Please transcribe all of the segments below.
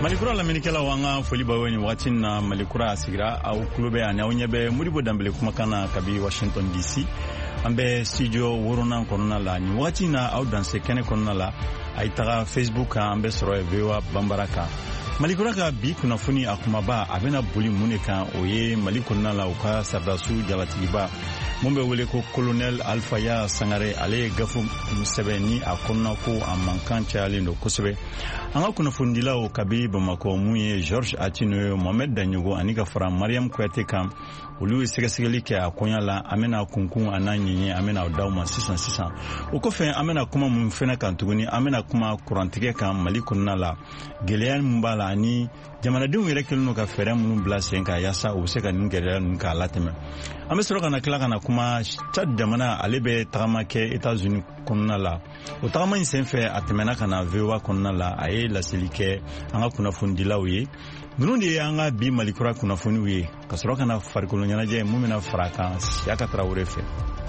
Malikura laminikela wanga foli baweni wakati na Malikura asigira au klube ani au nyebe Modibo Dambele kumakana kabi Washington DC ambe studio worona konona la ni wakati na au danse kene konona la aitaga Facebook ambe soro vewa bambaraka Malikura ka bi kunafuni akumaba abena buli muneka oye Malikona la uka sardasu jalatiba mumbe wele ko Colonel Alfaya Sangare ale gafu musebeni akonna ko amankancha ale no kosebe anga kunafundila o kabi Bamako muye George Atino Mohamed Danyugo anika fara Mariam Kouyaté kam ulu segesegeli ke akonya la amena kunkun ananyinye amena dawma 600 ukofe amena kuma mumfena kantuguni amena kuma kurantike kam Malikona la geleyan mbala ani jamana dum yere kelno ka fere mun blase ka yasa o se ka ngere nun ka lateme amesoro kana kila kana kuma Chad jamana alebe tamake États-Unis konna la o tama insenfe atemena kana vewa konna la aye la silike anga kuna fundila wi nundi anga bi Malikura kuna funi wi kasoro kana farikolo nyana je mumina faraka yaka Traoré fe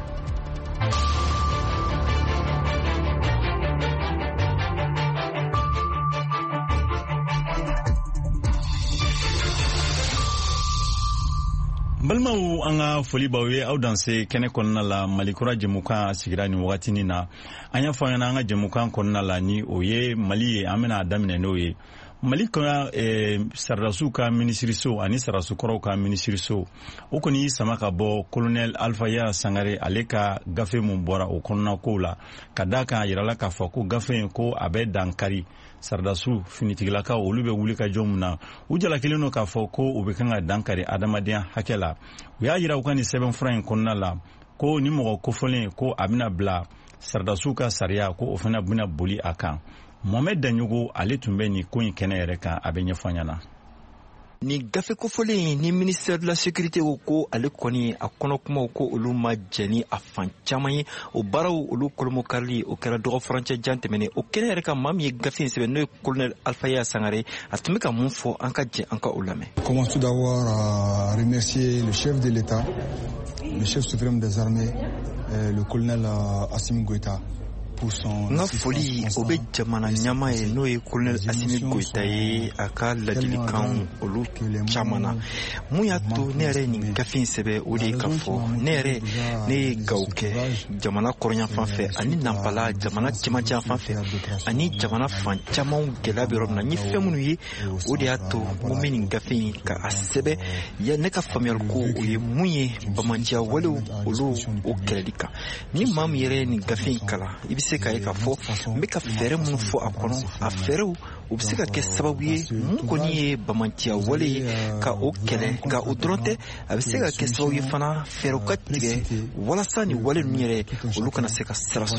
balmaw anga foli bawe au danse kene konna la Malikura jemuka sigirani wakati ni na anya fanya anga jemuka konna la ni oye Mali amena adamine noye Malikura sarrasuka ministriso ani sarrasukoro ka ministriso okoni samaka bo Colonel Alfaya Sangare aleka gafe mumbora okonna kola kadaka yirala ka fako gafe ko abe dankari sardasu finitigilaka olube wulika jomna ujala kileno ka fako ubekanga dankari adamadia hakela uya yira ukani 7 francs konna la ko ni mo ko folen ko abina bla sardasuka saria ko ofena buna boli aka Mohamed Danyugo ale tumbe ni ko kene yereka abenye fanyana ni gafe ko fole ni ministère de la sécurité ko ale koni akono kuma ko uluma jeni afan chamay o baraw ulu kolmo karli o kera do français jantemene o kene yereka mam ye gafe sebe no colonel Alfaya Sangare atumika munfo anka je anka ulame. Comment tout d'abord remercier le chef de l'État, le chef suprême des armées, le colonel Assimi Goïta nga foli obe jamana nyama e no e Colonel Assimi Goïta e aka ladilikan olu chamana muya to nere ni gafin sebe odi kafo nere ne gauke jamana kornya fanfe ani nampala jamana chimacha fanfe ani jamana fan chamon gelabiro na ni femunu yi odi ato mumini gafin ka asebe ya ne ka famel ko oye muye bamantia wale olu o kelika ni mam yere ni gafin kala se ka fo mbeka fere mun fo akono afere ubisika ke sababu ye mun koni bamantia wale ka o kele ga udronte abisika ke sababu ye fana fere ka tige wala sani wale nyere ulukana seka serasu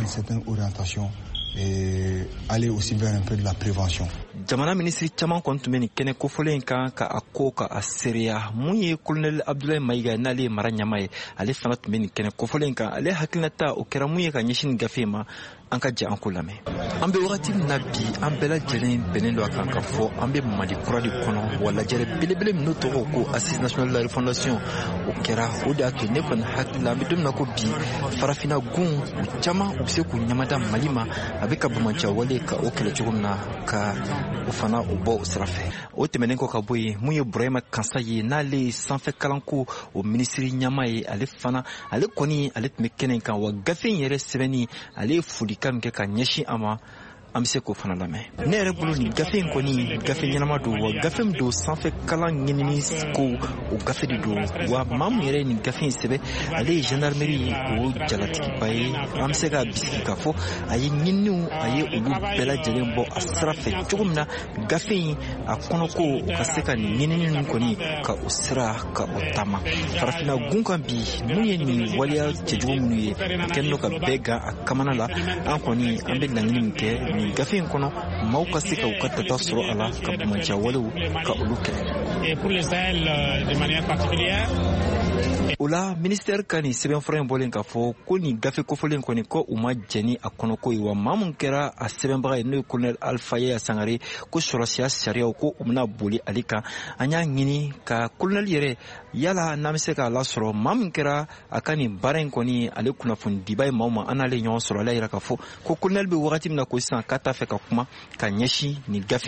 et aller aussi vers un peu de la prévention. Jamana ministre chaman kontumeni kene kofolen kan ka akoka aseria munye Colonel Abdoulaye Maïga nale maranyamaye ale fana tumeni kene kofolen kan ale hakilata o kera munye ka nyeshin gafema anka je ankolame ambe wakati nabi ambela jelen benendo akanka fo ambe Malikura di kono wala jere bilebele mnoto ko assise nationale de la refondation o kera oda ke ne fan hakila ambe dum nako bi farafina gun chama ubse ku nyamata malima abeka bamancha wale ka okele chugumna ka ufana ubo srafe o temenenko ka boye muye Brahima Kansaye nale sanfe kalanko o ministri nyamaye ale fana ale koni ale mekenen kan wa gafen yere sebeni ale fudi kam ke ka nyeshi ama amse ko fana lame nere bulu ni gafe ko ni gafe nyama do wa gafe do sanfe kala ngini ko o gafe do wa mam yere ni gafe sebe ale gendarmerie o jalatiki bay amse ga biski ka fo ayi nyinu ayi ulu bela jelembo asrafe chugumna gafe akono ko ka seka ni nyini ko ni ka usra ka otama farafina gunkan bi muye ni waliya chejumu ni kenno ka bega akamana la ankoni ambe ngini ke ni gafin kono mauka sika ukata tasro ala kabumancha walu ka uluke et pour les Sahel de manière particulière Ola ministère kani seben frère bolen ka fo ko ni gafe ko folen ko ni ko uma jeni akono ko iwa mamun kera a seben baga no Colonel Alfaya Sangare ko surasia sharia ko umna boli alika anya ngini ka Colonel yere yala namise ka lasro mamun kera akani baren ko ni ale kuna fun dibai mama anale nyon sura la ira ka fo ko Colonel be wakati mna ko san kata fe ka kuma ka nyeshi ni gafe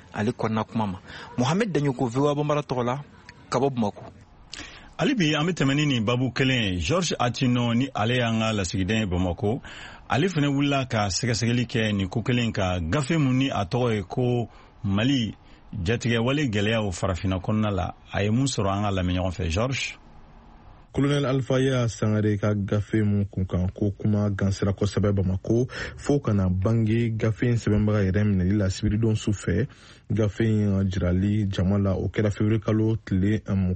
ale kɔnna kuma ma Mohamed Danyoko VOA Bambara tɔgɔla Kabo Bamako. Alibi an bɛ tɛmɛni ni babu kelen George Atino ni ale y'an ka lasigiden Bamako ale fana wulila ka sɛgɛsɛgɛli kɛ ni ko kelen ka gafe mun ni a tɔgɔ ye ko Mali jatigɛwale gɛlɛyaw farafina kɔnɔna la a ye mun sɔrɔ an ka lamɛn ɲɔgɔn fɛ George. Colonel Alpha Yaya Sangare ka gafe mun kunkan ko kuma gansira kosɛbɛ Bamako fo kana bange gafe in sɛbɛnbaga yɛrɛ minɛli la sibiridon su fɛ gafe in jirali jama la o kɛra février kalo tile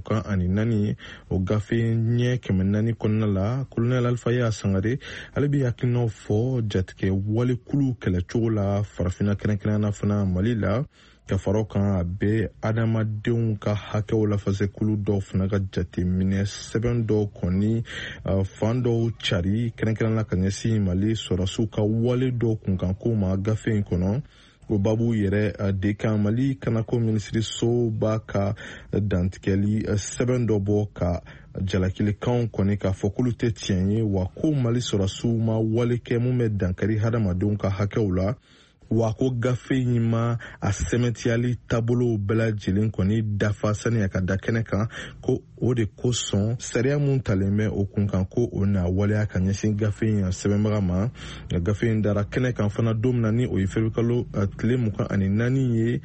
24 o gafe ɲɛ 400 kɔnɔna la Colonel Alpha Yaya Sangare ale bi hakilinaw fɔ jatigɛ wale kulu kɛlɛcogo la farafina kɛrɛnkɛrɛnnana fana Mali la ka faraw kan a bɛ adamadenw ka hakɛw lafasɛkulu dɔw fana ka jateminɛ sɛbɛn dɔw kɔni fan dɔw cari kɛrɛnkɛrɛnnana ka ɲɛsin Mali sɔrɔsiw ka wale dɔw kunkanko ma gafe in kɔnɔ o babu yɛrɛ de kan Mali kanako minisiriso b'a ka dantigɛli sɛbɛn dɔ bɔ ka jalakilikanw kɔni k'a fɔ k'olu tɛ tiɲɛ ye wa ko Mali sɔrɔsiw ma wale kɛ mun bɛ dankari hadamadenw ka hakɛw la wa ko gafe in ma a sɛmɛtiyali taabolo bɛɛ lajɛlen kɔni dafa sani a ka da kɛnɛ kan ko o de kosɔn sariya mun talen bɛ o kun kan ko o na waleya ka ɲɛsin gafe in sɛbɛnbaga ma gafe in dara kɛnɛ kan fana don min na ni o ye février kalo tile 24 ye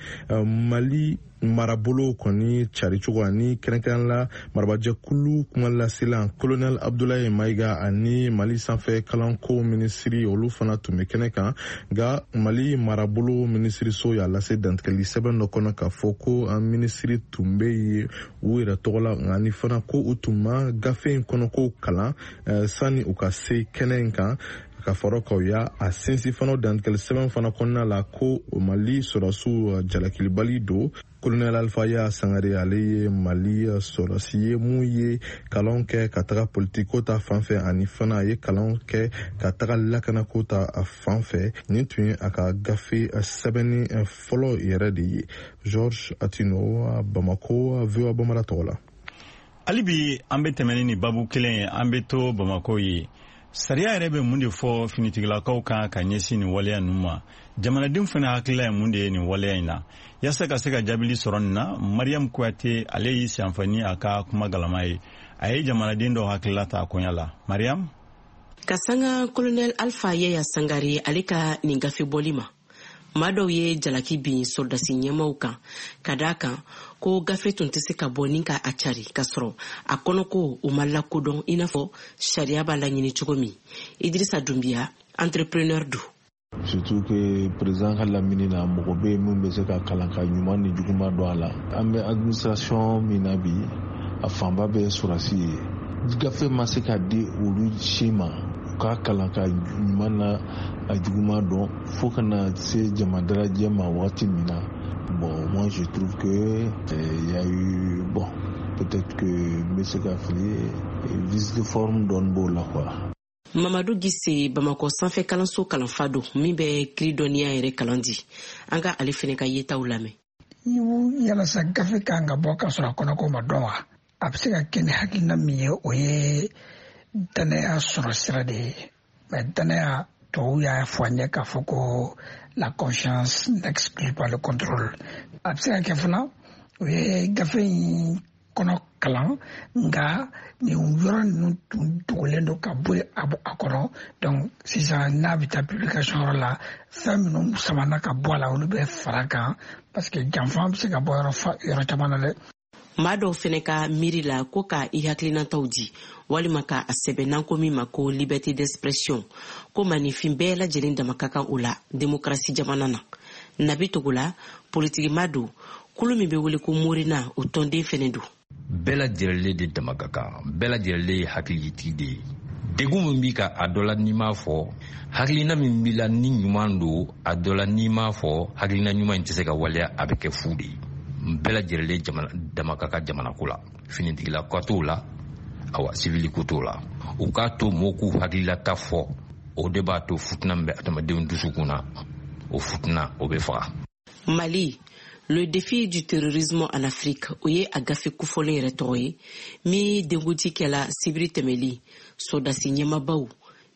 Mali marabolo kɔni caricogo ani kɛrɛnkɛrɛnnala marabajɛkulu kuma lasilan Colonel Abdoulaye Maiga ani Mali sanfɛ kalanko minisiri olu fana tun bɛ kɛnɛ kan nka Mali marabolo minisiriso y'a lase dantigɛli sɛbɛn dɔ kɔnɔ k'a fɔ ko an minisiri tun bɛ yen u yɛrɛ tɔgɔ la ani fana ko u tun ma gafe in kɔnɔ ko kalan sani u ka se kɛnɛ in kan ka fara kaw ya a sinsi fana dantigɛli sɛbɛn fana kɔnɔna la ko Mali sɔrɔsiw jalakilibali do Colonel Alpha Yaya Sangare ale ye Mali sɔrɔsi ye mun ye kalan kɛ ka taga politiko ta fanfɛ ani fana a ye kalan kɛ ka taga lakanako ta fanfɛ nin tun ye a ka gafe sɛbɛnni fɔlɔ yɛrɛ de ye George Atino Bamako VOA Bambara tɔgɔ la. Alibi an bɛ tɛmɛni ni babu kelen an bɛ to Bamako ye sariya yɛrɛ bɛ mun de fɔ finitigilakaw kan ka ɲɛsin nin waleya ninnu ma jamanadenw fana hakilila ye mun de ye nin waleya in na yasa ka se ka jaabili sɔrɔ nin na Mariam Kuyate ale y'i sanfani a ka kuma galama ye a ye jamanaden dɔw hakilila ta koɲa la Mariam ka sanga Colonel Alpha Yaya Sangare ale ka nin gafe bɔli ma maa dɔw ye jalaki bin soldasi ɲɛmaw kan ka d'a kan ko gafe tun tɛ se ka bɔ ni ka a cari ka sɔrɔ a kɔnɔ ko u ma lakodɔn i n'a fɔ sariya b'a laɲini cogo min Idrissa Doumbia entrepreneur do surtout que président ka lamini na mɔgɔ bɛ yen min bɛ se ka kalan ka ɲuman ni juguman dɔn a la an bɛ administration min na bi a fanba bɛ sɔrɔsi ye gafe ma se ka di olu si ma ka kalan ka ɲuman na a juguman dɔn fo kana se jama darajɛ ma waati min na bon moi je trouve que il y a eu bon peut-être que bɛ se ka fili visite de forme dɔn b'o la quoi. Mamadou Gisse Bamako sanfɛ kalanso kalanfa do min bɛ kiri dɔnniya yɛrɛ kalan di an ka ale fɛnɛ ka yetaw lamɛn. Yalasa gafe kan ka bɔ ka sɔrɔ a kɔnɔ ko ma dɔn wa a bɛ se ka kɛ ni hakilina min ye o ye danaya sɔrɔ sira de ye mais danaya tɔw y'a fɔ an ye k'a fɔ ko la confiance n'exclut pas le contrôle a bɛ se ka kɛ fana o ye gafe in kɔnɔ kalan nka nin yɔrɔ ninnu tun dogolen don ka bɔ a kɔrɔ donc sisan n'a bɛ taa publication yɔrɔ la fɛn minnu samana ka bɔ a la olu bɛ fara kan parce que janfa bɛ se ka bɔ yɔrɔ caman na dɛ. maa dɔw fɛnɛ ka miiri la ko ka I hakilinataw di walima ka a sɛbɛnnan ko min ma ko liberté d'expression ko manifin bɛɛ lajɛlen dama ka kan o la démocratie jamana na Nabi Togola politigima do kulu min bɛ wele ko Morina o tɔnden fɛnɛ do bɛɛ lajɛlen de dama ka kan bɛɛ lajɛlen ye hakilitigi de ye degun min b'i ka a dɔ la n'i m'a fɔ hakilina min b'i la ni ɲuman do a dɔ la n'i m'a fɔ hakilina ɲuman in tɛ se ka waleya a bɛ kɛ fu de ye bɛɛ lajɛlen dama ka kan jamana ko la finitigila ko t'o la awa civil ko t'o la u k'a to mɔgɔw k'u hakililata fɔ o de b'a to futina min bɛ adamadenw dusukun na o futina o bɛ faga. Mali le défi du terrorisme en Afrique o ye a gafe kofɔlen yɛrɛ tɔgɔ ye min denkuti kɛla sibiri tɛmɛli sɔdasi ɲɛmabaw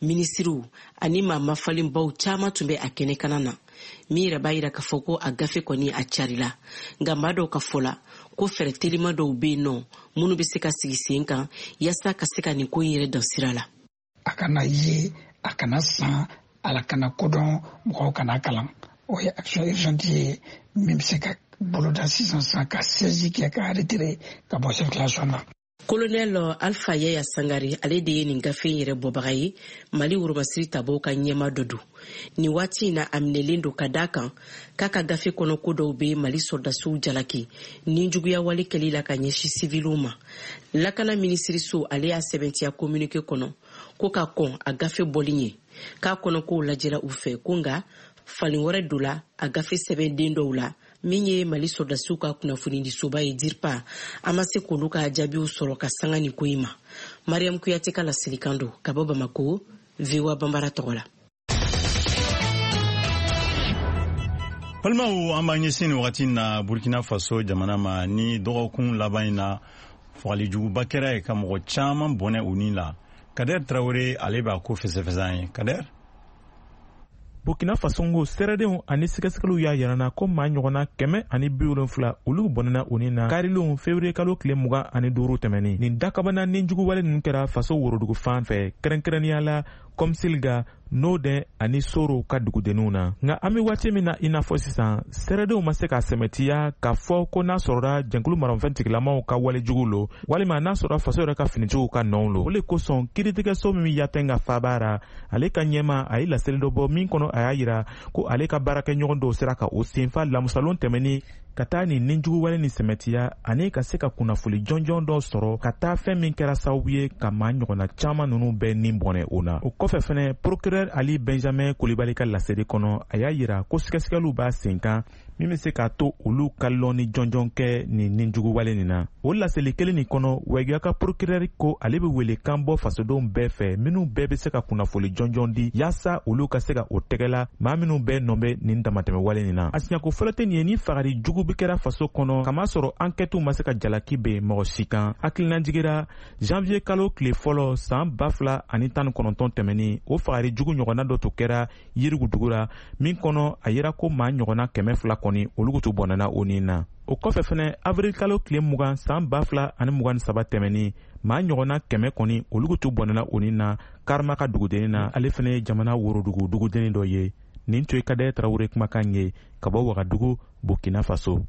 Minisiriw ani maa mafalenbaw caaman tun bɛ a kɛnɛ kana na min yɛrɛ b'a yira k'a fɔ ko a gafe kɔni a carila nka maa dɔw ka fɔ la ko fɛɛrɛ telima dɔw bɛ yen nɔ minnu bɛ se ka sigi sen kan yaasa ka se ka nin ko in yɛrɛ dan sira la. A kana ye a kana san ala kana kodɔn mɔgɔw kana kalan o ye action urgente ye min bɛ se ka boloda sisan san ka saisie kɛ ka retiré ka bɔ circulation na. Colonel Alpha Yaya Sangare ale de ye nin gafe yɛrɛ bɔbaga ye Mali Woromasiri tabaw ka ɲɛma dɔ don. Ni waati in na a minɛlen don ka da kan k'a ka gafe kɔnɔ ko dɔw bɛ Mali sɔrdasiw jalaki ni juguya wale kɛli la ka ɲɛsin siviluw ma. Lakana minisiriso ale y'a sɛbɛntiya communiqué kɔnɔ ko ka kɔn a gafe bɔli ye k'a kɔnɔ k'o lajɛra u fɛ ko nka falen wɛrɛ don la a gafe sɛbɛnden dɔw la min ye Mali sɔrdasiw ka kunnafoni di soba ye DIRPA a ma se k'olu ka jaabiw sɔrɔ ka sanga ni ko in ma. Mariam Kuyate ka lasilikan don ka bɔ Bamako, VOA Bambara tɔgɔ la. Balimaw an b'a ɲɛsin nin wagati na Burkina Faso jamana ma ni dɔgɔkun laban in na fagalijuguba kɛra ye ka mɔgɔ caaman bɔnɛ u ni la. Kader Traoré ale b'a ko fɛsɛfɛsɛ ye. Kader Burkina Faso ngo sɛrɛdenw ani sɛgɛsɛgɛliw y'a yirana ko maa ɲɔgɔnna 170 olu bɔnɛna u ni na karilenw février kalo tile 25 tɛmɛni. Nin dakabana ni juguwale ninnu kɛra faso worodugu fan fɛ kɛrɛnkɛrɛnnenya la Komsilga, Nodɛ ani Soro ka dugudenninw na. Nka an bɛ waati min na i n'a fɔ sisan sɛrɛdenw ma se ka sɛmɛtiya k'a fɔ ko n'a sɔrɔra jɛnkulu maramafɛn tigilamaw ka walejugu lo walima n'a sɔrɔ faso yɛrɛ ka finitigiw ka nɔw lo. O le kosɔn kiiritigɛso min yatɛn ka fabara ale ka ɲɛma a ye laseli dɔ bɔ min kɔnɔ a y'a yira ko ale ka baarakɛɲɔgɔn dɔw sera ka o senfa lamusalon tɛmɛni ka taa nin ninjuguwale ni sɛmɛtiya ani ka se ka kunnafoli jɔnjɔn dɔ sɔrɔ ka taa fɛn min kɛra sababu ye ka maa ɲɔgɔnna caaman ninnu bɛɛ nin bɔnɛ o na. O kɔfɛ fɛnɛ procureur Ali Benjamin Kulibali ka laseli kɔnɔ a y'a yira ko sɛgɛsɛgɛliw b'a sen kan min bɛ se k'a to olu ka lɔnni jɔnjɔn kɛ nin ninjuguwale nin na. O laseli kelen nin kɔnɔ Wɛgiya ka procureur ko ale bɛ wele kan bɔ fasodenw bɛɛ fɛ minnu bɛɛ bɛ se ka kunnafoli jɔnjɔn di yaasa olu ka se ka o tɛgɛla maa minnu bɛɛ nɔ bɛ nin damatɛmɛwale nin na. A siɲako fɔlɔ tɛ nin ye ni fagari jugu bɛ kɛra faso kɔnɔ kama sɔrɔ enquêtew ma se ka jalaki bɛ mɔgɔ si kan. Hakilina jigira janvier kalo tile fɔlɔ san 2019 tɛmɛni o fagari jugu ɲɔgɔnna dɔ to kɛra Yirigudugu la min kɔnɔ a yira ko maa ɲɔgɔnna 200 kɔni olu tu bɔnɛna o ni na. O kɔfɛ fɛnɛ avril kalo tile 20 san 2023 tɛmɛni maa ɲɔgɔnna 100 kɔni olu tu bɔnɛna o ni na Karama ka dugudennin na ale fɛnɛ ye jamana worodugu dugudennin dɔ ye. Nin tun ye Kader Traoré kumakan ye ka bɔ Wagadugu, Burkina Faso.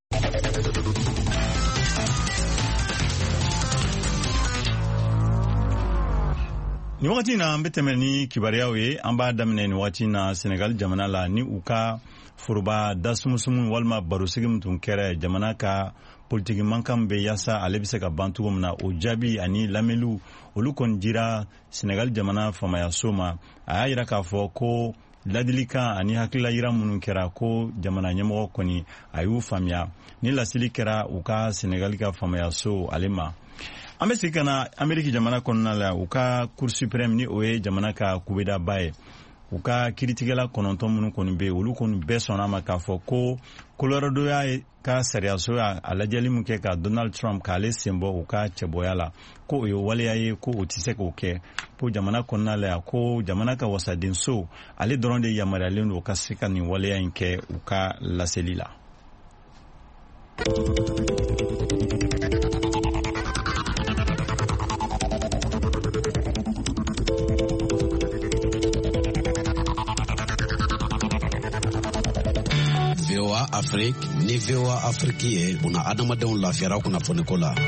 Ni wagati na an bɛ tɛmɛ ni kibariyaw ye an b'a daminɛ ni wagati na Senegal jamana la ni u ka foroba dasumusumu walima barosigi min tun kɛra jamana ka politiki mankan bɛ yaasa ale bɛ se ka ban cogo min na o jaabi ani lamɛnliw olu kɔni dira Senegal jamana famayaso ma a y'a yira k'a fɔ ko ladilikan ani hakilila yira minnu kɛra ko jamana ɲɛmɔgɔ kɔni a y'u faamuya ni laseli kɛra u ka Senegal ka famayaso ale ma. An bɛ segin ka na Ameriki jamana kɔnɔna la u ka Cour suprême ni o ye jamana ka kubedaba ye u ka kiiritigɛla 9 minnu kɔni bɛ olu kɔni bɛɛ sɔnna ma k'a fɔ ko Colorado y'a ka sariyaso y'a lajɛli min kɛ ka Donald Trump k'ale sen bɔ u ka cɛbɔya la ko o ye waleya ye ko o tɛ se k'o kɛ ko jamana kɔnɔna la ko jamana ka wasadenso ale dɔrɔn de yamaruyalen don ka se ka nin waleya in kɛ u ka laseli la. VOA Afrique ni VOA Afrique ye una adamadenw lafiyara kunnafoniko la.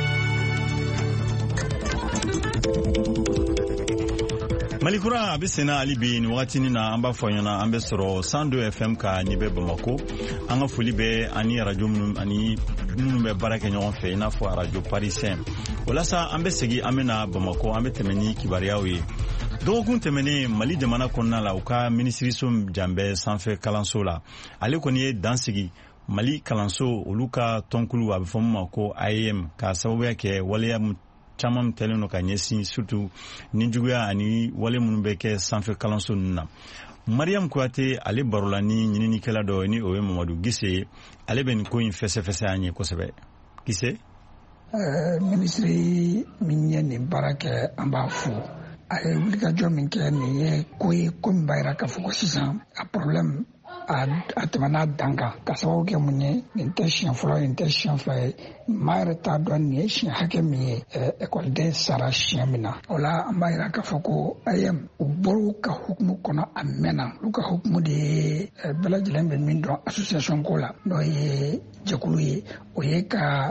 Malikura a bɛ senna hali bi nin wagatinin na an b'a fɔ ɲɛna an bɛ sɔrɔ 102 FM ka nin bɛ Bamako an ka foli bɛ ani radio minnu bɛ baara kɛ ɲɔgɔn fɛ i n'a fɔ radio parisien walasa an bɛ segin an bɛ na Bamako an bɛ tɛmɛ ni kibariyaw ye. Dɔgɔkun tɛmɛnen Mali jamana kɔnɔna la u ka minisiriso janbɛ sanfɛ kalanso la ale kɔni ye dansigi Mali kalanso olu ka tɔnkulu a bɛ fɔ min ma ko IAM ka sababuya kɛ waleya caman tɛlen don ka ɲɛsin surtout ninjuguya ani wale minnu bɛ kɛ sanfɛ kalanso ninnu na. Mariam Kuyate ale barola ni ɲininikɛla dɔ ni o ye Mamadu Gise ale bɛ nin ko in fɛsɛfɛsɛ an ye kosɛbɛ. Gise? Ministri min ye nin baara kɛ an b'a fo a ye wulikajɔ min kɛ nin ye ko ye ko min b'a yira k'a fɔ ko sisan a problème a tɛmɛna dan kan ka sababu kɛ mun ye nin tɛ siɲɛ fɔlɔ nin tɛ siɲɛ fila ye maa yɛrɛ t'a dɔn nin ye siɲɛ hakɛ min ye ekɔliden sara siɲɛ min na o la an b'a yira k'a fɔ ko AEM u bɔr'u ka hukumu kɔnɔ a mɛnna olu ka hukumu de ye bɛɛ lajɛlen bɛ min dɔn association ko la n'o ye jɛkulu ye o ye ka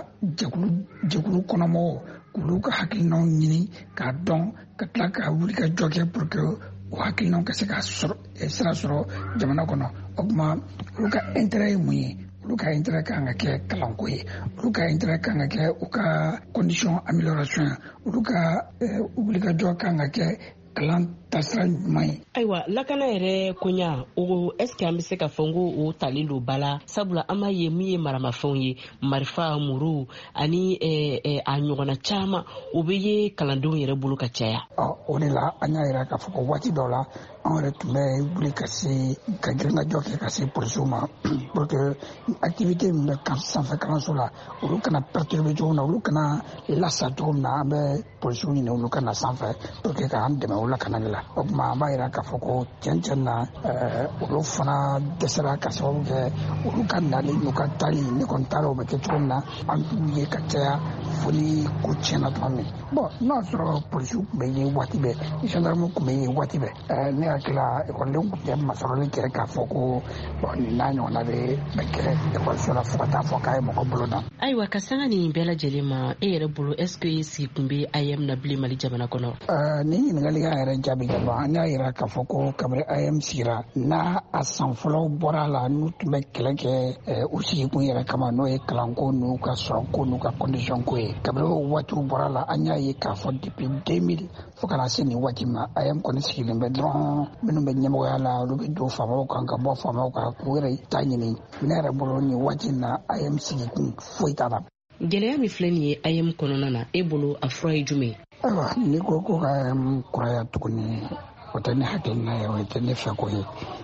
jɛkulu kɔnɔmɔgɔw k'olu ka hakilinaw ɲini k'a dɔn ka tila ka wuli ka jɔ kɛ pour que o hakilinaw ka se ka sira sɔrɔ jamana kɔnɔ o tuma olu ka intérêt ye mun ye olu ka intérêt kan ka kɛ kalanko ye olu ka intérêt kan ka kɛ u ka condition amélioration olu ka wulikajɔ kan ka kɛ kalan tasira ɲuman ye. Ayiwa lakana yɛrɛ koɲa o est ce que an bɛ se ka fɔ ko o talen don ba la sabula an b'a ye min ye maramafɛnw ye marifa muru ani a ɲɔgɔnna caman o bɛ ye kalandenw yɛrɛ bolo ka caya. O de la an y'a yira k'a fɔ ko waati dɔw la an yɛrɛ tun bɛ wuli ka girinajɔ kɛ ka se polisiw ma pour que activité min bɛ sanfɛ kalanso la olu kana perturber cogo min na olu kana lasa cogo min na an bɛ polisiw ɲini olu kana sanfɛ pour que k'an dɛmɛ o lakanali la. O tuma an b'a yira k'a fɔ ko tiɲɛ na olu fana dɛsɛra ka sababu kɛ olu ka nali n'u ka taali ne kɔni taara o bɛ kɛ cogo min na an t'u ye ka caya fo ni ko tiɲɛna tuma min. Bon n'a y'a sɔrɔ polisiw tun bɛ ye waati bɛɛ gendarmew tun bɛ ye waati bɛɛ ne hakili la ekɔlidenw tun tɛ masɔrɔli kɛ k'a fɔ ko nin n'a ɲɔgɔnna bɛ kɛ ekɔliso la fo ka taa fɔ k'a ye mɔgɔ bolo da. Ayiwa ka sanga nin bɛɛ lajɛlen ma e yɛrɛ bolo est ce que sigi kun bɛ AEM na bilen Mali jamana kɔnɔ. Nin ɲininkali y'a yɛrɛ jaabi ka ban an y'a yira k'a fɔ ko kabini AEM sigira n'a a san fɔlɔ bɔra la n'u tun bɛ kɛlɛ kɛ u sigikun yɛrɛ kama n'o ye kalanko n'u ka sɔrɔko n'u ka condition ko ye kabini o waatiw bɔra la an y'a ye k'a fɔ depuis 2000 fo kana se nin waati ma AEM kɔni sigilen bɛ dɔrɔn minnu bɛ ɲɛmɔgɔya la olu bɛ don faamaw kan ka bɔ faamaw kan k'u yɛrɛ ta ɲini ne yɛrɛ bolo nin waati na AEM sigikun foyi t'a la. Gɛlɛya min filɛ nin ye AEM kɔnɔna na e bolo a fura ye jumɛn ye? Ayiwa n'i ko ka AEM kuraya tuguni o tɛ ne hakilina ye o tɛ ne fɛ ko ye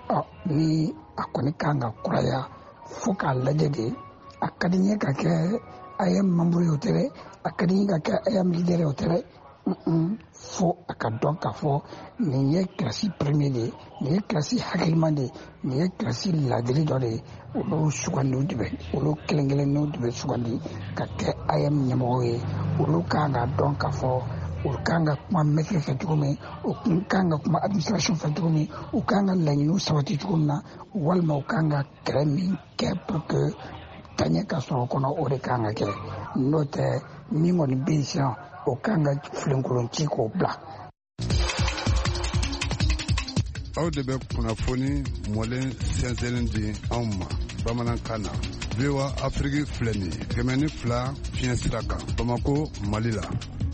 ni a kɔni kan ka kuraya fo k'a lajɛ de a ka di n ye ka kɛ AEM membre ye o tɛ dɛ a ka di n ye ka kɛ AEM leader ye o tɛ dɛ fo a ka dɔn k'a fɔ nin ye kilasi premier de ye nin ye kilasi hakiliman de ye nin ye kilasi ladiri dɔ de ye olu sugandiw de bɛ olu kelen kelenninw de bɛ sugandi ka kɛ AEM ɲɛmɔgɔ ye olu kan ka dɔn k'a fɔ u kan ka kuma maitre fɛ cogo min u kan ka kuma administration fɛ cogo min u kan ka laɲiniw sabati cogo min na walima u kan ka kɛlɛ min kɛ pour que taɲɛ ka sɔrɔ kɔnɔ o de kan ka kɛ n'o tɛ min kɔni bɛ yen sisan o kan ka filenkolon ci k'o bila. Aw de bɛ kunnafoni mɔlen sɛnsɛnlen di anw ma bamanankan na VOA Afrique filɛ nin ye 102 fiɲɛ sira kan Bamako Mali la.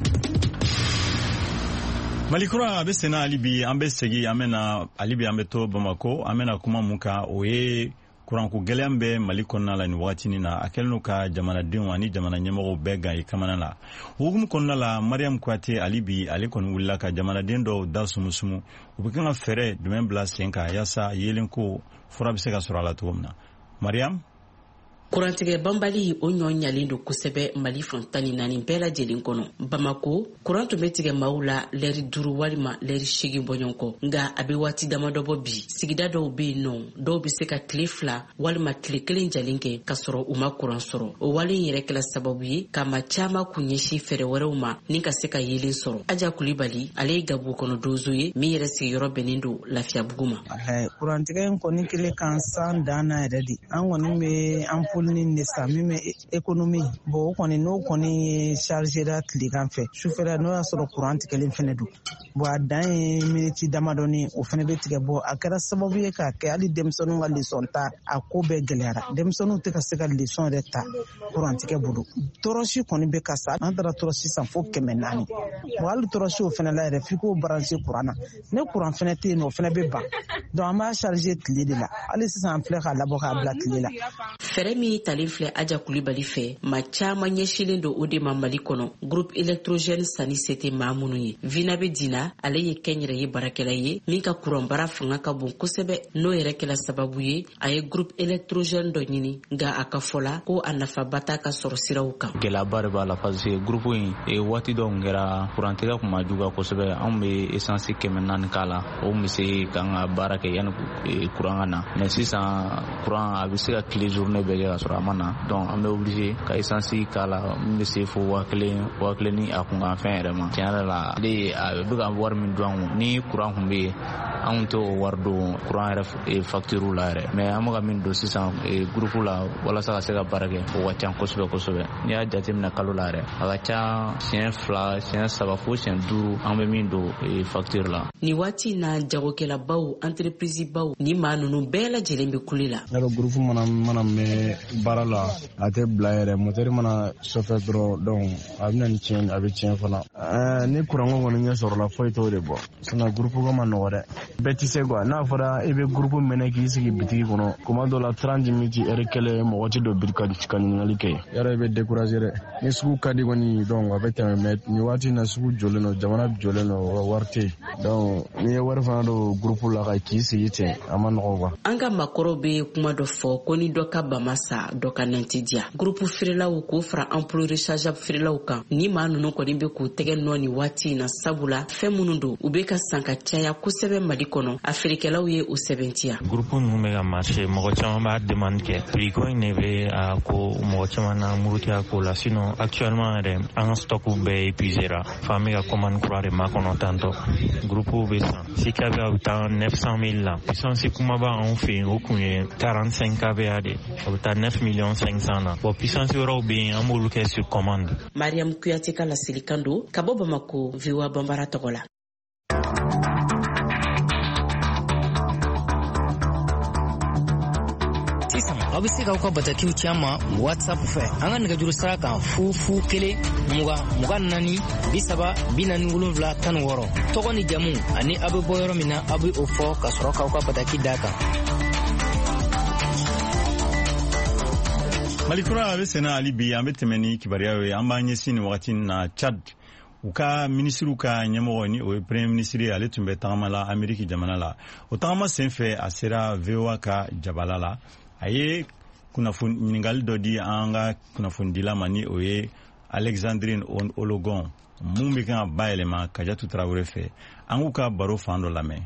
Malikura a bɛ senna hali bi an bɛ segin an bɛna hali bi an bɛ to Bamako an bɛna kuma mun kan o ye kuranko gɛlɛya bɛ Mali kɔnɔna la nin wagati na a kɛlen don ka jamanadenw ani jamana ɲɛmɔgɔw bɛɛ gan i kamana la hukumu kɔnɔna la Mariam Kuyate hali bi ale kɔni wulila ka jamanaden dɔw da sumusumu u bɛ kan ka fɛɛrɛ jumɛn bila sen kan yaasa yeelenko fura bɛ se ka sɔrɔ a la cogo min na. Mariam kurantigɛ banbali o ɲɔ ɲalen don kosɛbɛ Mali fan 14 bɛɛ lajɛlen kɔnɔ. Bamako kuran tun bɛ tigɛ maaw la lɛri 5 walima lɛri 8 bɔɲɔgɔn kɔ nka a bɛ waati damadɔ bɔ bi sigida dɔw bɛ yen nɔ dɔw bɛ se ka tile 2 walima tile 1 jalen kɛ ka sɔrɔ u ma kuran sɔrɔ o wale in yɛrɛ kɛla sababu ye ka maa caman kun ɲɛsin fɛɛrɛ wɛrɛw ma ni ka se ka yeelen sɔrɔ. Aja Kulibali ale ye Gabugu kɔnɔ donso ye min yɛrɛ sigiyɔrɔ bɛnnen don Lafiyabugu ma. Kurantigɛ in kɔni kelen kan san dan na yɛrɛ de an kɔni bɛ an ni de sa min bɛ économie bon o kɔni n'o kɔni chargé la tilegan fɛ sufɛla n'o y'a sɔrɔ courant tigɛlen fɛnɛ don bon a dan ye miniti damadɔni o fɛnɛ bɛ tigɛ bɔ a kɛra sababu ye k'a kɛ hali denmisɛnninw ka leçon ta a ko bɛɛ gɛlɛyara denmisɛnninw tɛ ka se ka leçon yɛrɛ ta courant tigɛ bolo tɔrɔsi kɔni bɛ ka sa an taara tɔrɔsi san fo 400 bon hali tɔrɔsi o fɛnɛ la yɛrɛ f'i k'o brancher courant na ne courant fɛnɛ tɛ yen nɔ o fɛnɛ bɛ ban donc an b'a charger tile de la hali sisan an filɛ k'a labɔ k'a bila tile la. Fɛrɛ min wagati talen filɛ Aja Kulibali fɛ ma caaman ɲɛsilen do o de ma Mali kɔnɔ groupe électrogène sani se tɛ maa minnu ye. Vinabe Dina ale ye kɛnyɛrɛye barakɛla ye min ka courant bara fanga ka bon kosɛbɛ n'o yɛrɛ kɛla sababu ye a ye groupe électrogène dɔ ɲini nga a ka fɔla ko a nafaba t'a ka sɔrɔ siraw kan. Gɛlɛyaba de b'a la parce que groupe in waati dɔw kɛra courant tigɛ kun ma juguya kosɛbɛ. Anw bɛ essence 400 k'a la o bɛ se k'an ka baara kɛ yanni courant ka na mais sisan courant a bɛ se ka tile journée bɛɛ kɛ ka sɔrɔ a ma na donc an bɛ obligé ka essence k'a la min bɛ se fo 1000 ni a kun kan fɛn yɛrɛ ma. Tiɲɛ yɛrɛ la ale a bɛ ka wari min don an kun ni courant kun bɛ yen anw t'o wari don courant yɛrɛ facture la yɛrɛ mais an bɛ ka min don sisan groupe la walasa ka se ka baara kɛ o ka ca kosɛbɛ. N'i y'a jateminɛ kalo la yɛrɛ a ka ca siɲɛ 2 siɲɛ 3 fo siɲɛ 5 an bɛ min don facture la. Ni waati na jagokɛlabaw entreprise baw ni maa ninnu bɛɛ lajɛlen bɛ kule la. Yaro groupe mana mɛ baara la a tɛ bila yɛrɛ moteur mana chauffer dɔrɔn donc a bɛna ni tiɲɛ a bɛ tiɲɛ fana. Ni courant kɔni ɲɛ sɔrɔ la foyi t'o de bɔ sinon groupe ko ma nɔgɔ dɛ. Bɛɛ ti se quoi n'a fɔra i bɛ groupe mɛnɛ k'i sigi bitigi kɔnɔ kuma dɔ la 30 minutes heure kelen mɔgɔ ti don bitigi ka ɲininkali kɛ yɔrɔ i bɛ décourager dɛ. Ni sugu ka di kɔni donc a bɛ tɛmɛ mais ni waati na sugu jɔlen don jamana jɔlen don wari tɛ yen donc n'i ye wari fana don groupe la ka k'i sigi ten a ma nɔgɔ quoi. An ka makɔrɔw bɛ kuma dɔ fɔ ko ni dɔ ka bama sa dɔ ka nan tɛ diya. Groupe feerelaw k'o fara ampoule rechargeable feerelaw kan ni maa ninnu kɔni bɛ k'u tɛgɛ nɔ ni waati in na sabula fɛn minnu don u bɛ ka san ka caya kosɛbɛ Mali kɔnɔ a feerekɛlaw ye o sɛbɛntiya. Groupe ninnu bɛ ka marché mɔgɔ caman b'a demande kɛ prix ko in de bɛ a ko mɔgɔ caman na murutiya ko la sinon actuellement yɛrɛ an ka stock bɛɛ épuisera f'an bɛ ka commande kura de makɔnɔ tantɔ. Groupe bɛ san 6 kW a bɛ taa 900 000 la puissance kumaba anw fɛ yen o kun ye 45 kW de a bɛ taa 9,500,000 na bon puissance wɛrɛw bɛ yen an b'olu kɛ sur commande. Mariam Kuyate ka laselikan don ka bɔ Bamako VOA Bambara tɔgɔ la. aw bɛ se k'aw ka batakiw ci an ma WhatsApp fɛ an ka nɛgɛjuru sira kan 020 20 24 47 16 tɔgɔ ni jamu ani aw bɛ bɔ yɔrɔ min na aw bɛ o fɔ ka sɔrɔ k'aw ka bataki d'a kan. Malikura a bɛ senna hali bi an bɛ tɛmɛ ni kibaruyaw ye an b'an ɲɛsin nin wagati na Chad u ka minisiriw ka ɲɛmɔgɔ ni o ye premier ministre ale tun bɛ tagama la Ameriki jamana la o tagama senfɛ a sera VOA ka jabala la a ye ɲininkali dɔ di an ka kunnafonidila ma ni o ye Alexandrine Ologon mun bɛ kan ka bayɛlɛma Kadiatou Traoré fɛ an k'u ka baro fan dɔ lamɛn.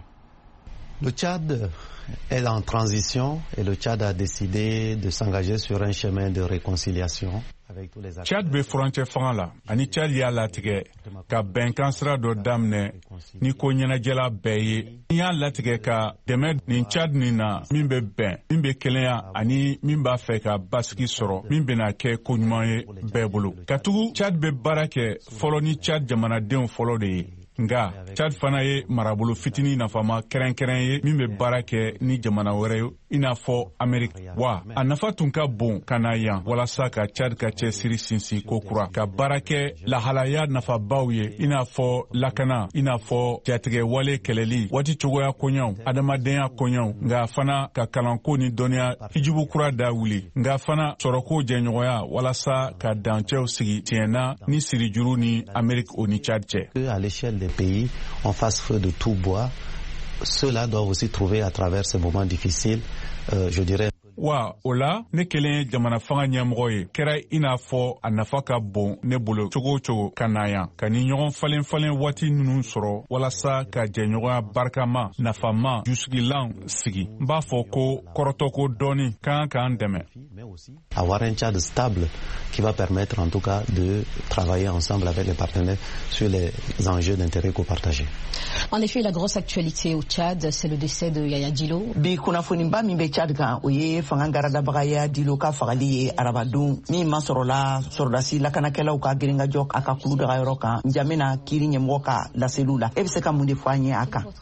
Le Tchad est en transition et le Tchad a décidé de s'engager sur un chemin de réconciliation. Tchad bɛ furancɛ fanga la ani Tchad y'a latigɛ ka bɛnkan sira dɔ daminɛ ni ko ɲɛnajɛla bɛɛ ye. Ni y'a latigɛ ka dɛmɛ nin Tchad nin na min bɛ bɛn min bɛ kelenya ani min b'a fɛ ka basigi sɔrɔ min bɛna kɛ ko ɲuman ye bɛɛ bolo. Katugu Tchad bɛ baara kɛ fɔlɔ ni Tchad jamanadenw fɔlɔ de ye. Nga Tchad fana ye marabolo fitini nafama kɛrɛnkɛrɛn ye min bɛ baara kɛ ni jamana wɛrɛ ye i n'a fɔ Ameriki wa a nafa tun ka bon ka na yan walasa ka Tchad ka cɛsiri sinsin ko kura ka baara kɛ lahalaya nafabaw ye i n'a fɔ lakana i n'a fɔ jatigɛ wale kɛlɛli waati cogoya koɲɛw adamadenya koɲɛw nga fana ka kalanko ni dɔnniya hijibu kura da wuli nga fana sɔrɔko jɛɲɔgɔnya walasa ka dancɛw sigi tiɲɛna ni sirijuru ni Ameriki o ni Tchad cɛ. Les pays en face feu de tout bois, ceux-là doivent aussi trouver à travers ces moments difficiles, je dirais. Wa o la ne kelen jamana fanga ɲɛmɔgɔ ye kɛra i n'a fɔ a nafa ka bon ne bolo cogo o cogo ka na yan ka ni ɲɔgɔn falen waati ninnu sɔrɔ walasa ka jɛɲɔgɔnya barikama nafama jusigilan sigi n b'a fɔ ko kɔrɔtɔko dɔɔni kan k'an dɛmɛ. Avoir un Tchad stable qui va permettre en tout cas de travailler ensemble avec les partenaires sur les enjeux d'intérêt copartagé. En effet, la grosse actualité au Tchad, c'est le décès de Yaya Dillo. Bi kunafonimba min be Tchad kan o ye fanga garadabaga Yaya Dillo ka fagali ye arabadon min ma sɔrɔla sɔrɔdasi lakanakɛlaw ka girinkajɔ a ka kulu daga yɔrɔ kan jamana kiri ɲɛmɔgɔ ka laseliw la e bɛ se ka mun de fɔ an ye a kan.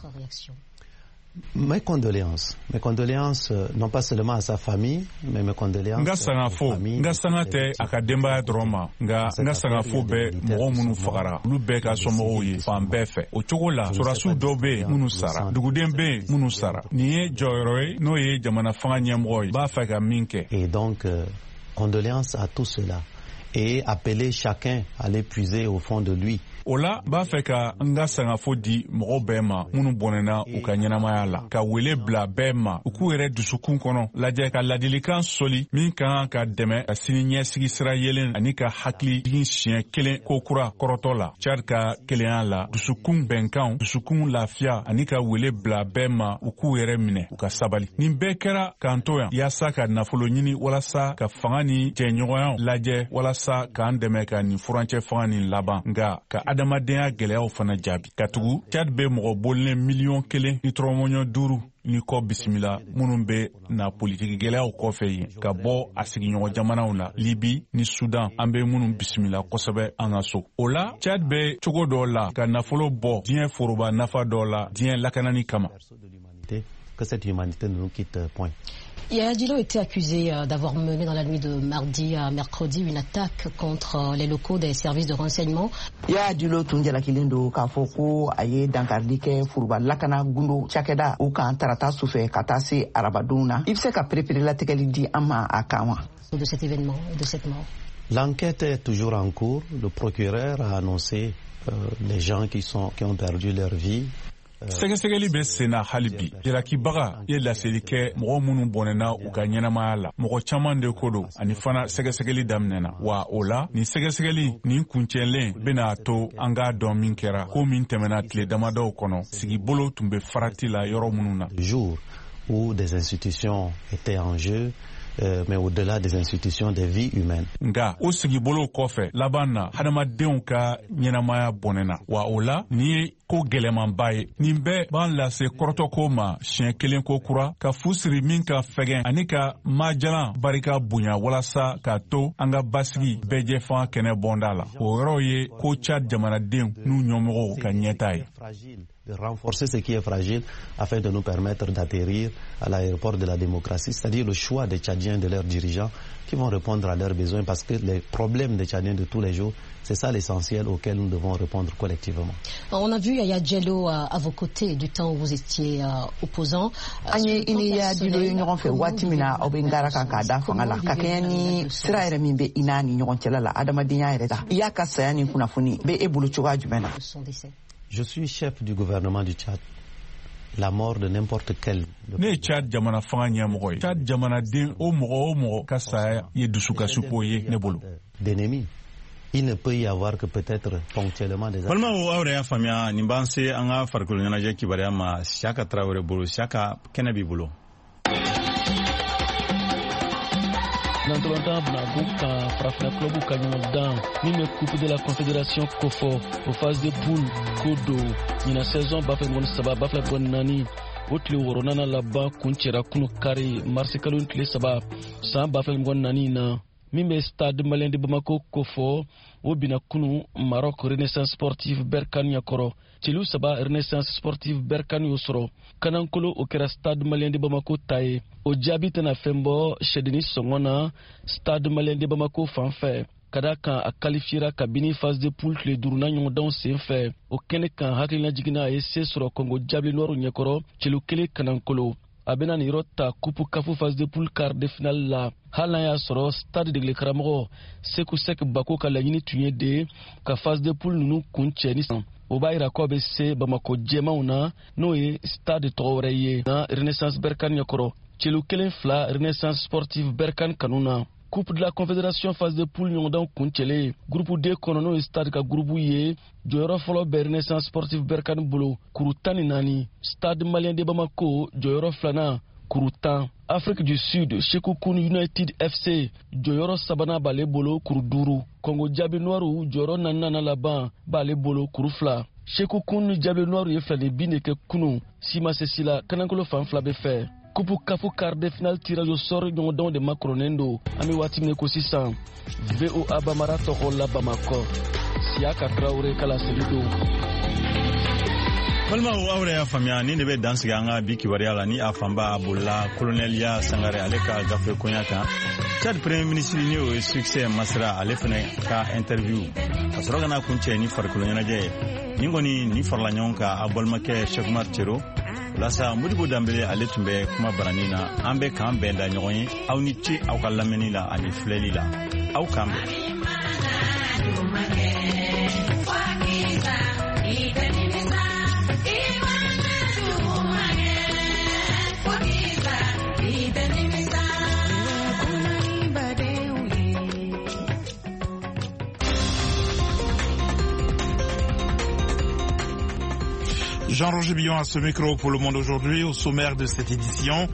Mes condoléances non pas seulement à sa famille mais mes condoléances nga sangafo nga sangate aka denbaya dɔrɔn ma nga sangafo bɛ mɔgɔ minnu fagara olu bɛɛ ka somɔgɔw ye fan bɛɛ fɛ o cogo la sɔrɔdasiw dɔw bɛ yen minnu sara duguden bɛ yen minnu sara nin ye jɔyɔrɔ ye n'o ye jamana fanga ɲɛmɔgɔ ye b'a fɛ ka min kɛ et donc condoléances à tout cela et appeler chacun à aller puiser au fond de lui. Ola b'a fɛ ka n ka sangafo di mɔgɔ bɛɛ ma minnu bɔnɛna u ka ɲɛnamaya la ka wele bila bɛɛ ma u k'u yɛrɛ dusukun kɔnɔ lajɛ ka ladilikan soli min ka kan ka dɛmɛ ka sini ɲɛsigi sira yelen ani ka hakili jigin siɲɛ kelen ko kura kɔrɔtɔ la Tchad ka kelenya la dusukun bɛnkanw dusukun lafiya ani ka wele bila bɛɛ ma u k'u yɛrɛ minɛ u ka sabali nin bɛɛ kɛra k'an to yan yaasa ka nafolo ɲini walasa ka fanga ni jɛɲɔgɔnyaw lajɛ walasa k'an dɛmɛ ka nin furancɛ fanga nin laban nga ka adamadenya gɛlɛyaw fana jaabi ka tugu Tchad bɛ mɔgɔ bolilen miliyɔn 1 ni tɔrɔmɔɲɔ 5 ni kɔ bisimila minnu bɛ na politiki gɛlɛyaw kɔfɛ yen ka bɔ a sigiɲɔgɔn jamanaw la Libi ni Sudan an bɛ minnu bisimila kosɛbɛ an ka so o la Tchad bɛ cogo dɔ la ka nafolo bɔ diɲɛ foroba nafa dɔ la diɲɛ lakanani kama que cette humanité ne nous quitte point. Yaya Dillo était accusé d'avoir mené dans la nuit de mardi à mercredi une attaque contre les locaux des services de renseignement. Yaya Dillo tunjala kilindo k'a fɔ ko a ye dankari kɛ furuba lakana gundo cakɛda u kan tarata sufɛ ka taa se arabadon na. I bɛ se ka perepere-latigɛli di an ma a kan wa? De cet événement et de cette mort. L'enquête est toujours en cours. Le procureur a annoncé les gens qui ont perdu leur vie. Sɛgɛsɛgɛli bɛ sen na hali bi jalakibaga ye laseli kɛ mɔgɔ minnu bɔnɛna u ka ɲɛnamaya la mɔgɔ caman de ko don ani fana sɛgɛsɛgɛli daminɛna wa o la nin sɛgɛsɛgɛli nin kuncɛlen bɛna to an k'a dɔn min kɛra ko min tɛmɛna tile damadɔw kɔnɔ sigibolo tun bɛ farati la yɔrɔ minnu na. Jour où des institutions étaient en jeu. Mais au-delà des institutions, des vies humaines. Nga o sigibolo kɔfɛ laban na hadamadenw ka ɲɛnamaya bɔnɛna wa o la ni ye ko gɛlɛmanba ye nin bɛɛ b'an lase kɔrɔtɔko ma siɲɛ kelen ko kura ka fu siri min ka fɛgɛn ani ka majalan barika bonya walasa ka to an ka basigi bɛɛjɛ fanga kɛnɛ bɔnda la o yɔrɔ ye ko Tchad jamanadenw n'u ɲɛmɔgɔw ka ɲɛta ye. De renforcer ce qui est fragile afin de nous permettre d'atterrir à l'aéroport de la démocratie, c'est-à-dire le choix des Tchadiens, de leurs dirigeants qui vont répondre à leurs besoins parce que les problèmes des Tchadiens de tous les jours, c'est ça l'essentiel auquel nous devons répondre collectivement. On a vu Yaya Dillo à vos côtés du temps où vous étiez opposant. Anye ini Yaya Dillo ɲɔgɔn fɛ waati min na aw bɛ ngara kan k'a da fanga la ka kɛɲɛ ni sira yɛrɛ min bɛ i n'a ni ɲɔgɔn cɛla la adamadenya yɛrɛ la i y'a ka saya ni kunnafoni bɛ e bolo cogoya jumɛn na? Je suis chef du gouvernement du Tchad. La mort de n'importe quel. Ne ye Tchad jamana fanga ɲɛmɔgɔ ye. Tchad jamanaden o mɔgɔ ka saya ye dusukasuko ye ne bolo. D'ennemis. Il ne peut y avoir que peut-être ponctuellement des. Balima o aw yɛrɛ y'a faamuya nin b'an se an ka farikolo ɲɛnajɛ kibaruya ma Siyaka Tarawele bolo Siyaka kɛnɛ b'i bolo. Nantolantan Bnago ka farafina club ka ɲɔgɔn dan min bɛ coupe de la confédération kofɔ o phase de poule ko don ɲina saison b'a fɛ ɲɔgɔn 3 b'a fɛ ɲɔgɔn 4 o tile 6 laban kun cɛra kunu kari marisi kalo tile 3 san b'a fɛ ɲɔgɔn 4 na min bɛ stade malien de Bamako kofɔ o bina kunu Maroc Renaissance sportive Berkane ɲɛkɔrɔ celu 3 Renaissance sportive Berkane y'o sɔrɔ kanankolo o kɛra stade malien de Bamako ta ye o jaabi tɛna fɛn bɔ sɛdini sɔngɔ na stade malien de Bamako fan fɛ ka da kan a qualifiera kabini phase de poule tile 5 ɲɔgɔndanw sen fɛ o kɛnɛ kan hakilina jiginna a ye se sɔrɔ Congo jaabi nɔru ɲɛkɔrɔ celu 1 kanankolo a bena nin yɔrɔ ta coupe kafu phase de poule quart de finale la hali n'a y'a sɔrɔ stade degeli karamɔgɔ Seku Sek Bako ka laɲini tun ye de ka phase de poule ninnu kun cɛ ni san o b'a yira k'aw bɛ se Bamako jɛmanw na n'o ye stade tɔgɔ wɛrɛ ye na Renaissance Berkane ɲɛkɔrɔ celu 1-2 Renaissance sportive Berkane kanu na coupe de la confédération phase de poule ɲɔgɔndanw kun cɛlen groupe D kɔnɔ n'o ye stade ka groupe ye jɔyɔrɔ fɔlɔ bɛ Renaissance sportive Berkane bolo kuru 14 stade malien de Bamako jɔyɔrɔ 2 kuru 10 Afrique du Sud Sékou Koune United FC jɔyɔrɔ 3 b'ale bolo kuru 5 Congo jaabi noiru jɔyɔrɔ 4 laban b'ale bolo kuru 2 Sékou Koune jaabi noiru ye filani bin de kɛ kunu sima sesila kanankolo fan 2 bɛ fɛ coupe kafu quart de finale tirage au sort ɲɔgɔndanw de makronen don an bɛ waati min ko sisan VOA Bamara tɔgɔ la Bamako Siyaka Tarawele kala seli don. Balma awre ya famia ni ne be dansiga nga bi kibaria la ni afamba abulla colonel ya Sangare aleka gafe konyaka Chad premier ministre ni o succès masra alefne ka interview asroga na kunche ni far kolonya je ningoni ni farla nyonka abolma ke Cheikh Marchero lasa mudibo dambele aletumbe kuma baranina ambe kan benda nyoyi aw ni ti aw kalameni la ani fleli la aw kambe Jean-Roger Billon à ce micro pour Le Monde aujourd'hui. Au sommaire de cette édition,